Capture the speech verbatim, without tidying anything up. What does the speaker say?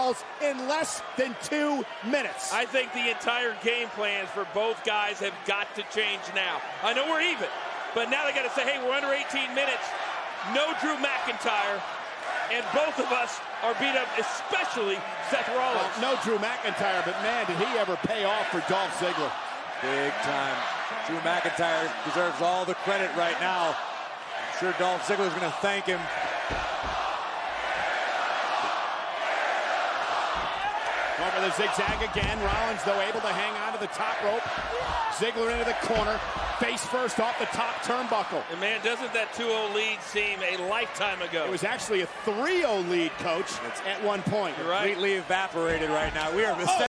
falls in less than two minutes. I think the entire game plans for both guys have got to change now. I know we're even, but now they got to say, hey, we're under eighteen minutes. No Drew McIntyre, and both of us are beat up, especially Seth Rollins. Well, no Drew McIntyre, but man, did he ever pay off for Dolph Ziggler. Big time. Drew McIntyre deserves all the credit right now. I'm sure Dolph Ziggler's going to thank him. Going for the zigzag again. Rollins, though, able to hang on to the top rope. Ziggler into the corner. Face first off the top turnbuckle. And man, doesn't that two oh lead seem a lifetime ago? It was actually a three oh lead, Coach, at one point. You're right. Completely evaporated right now. We are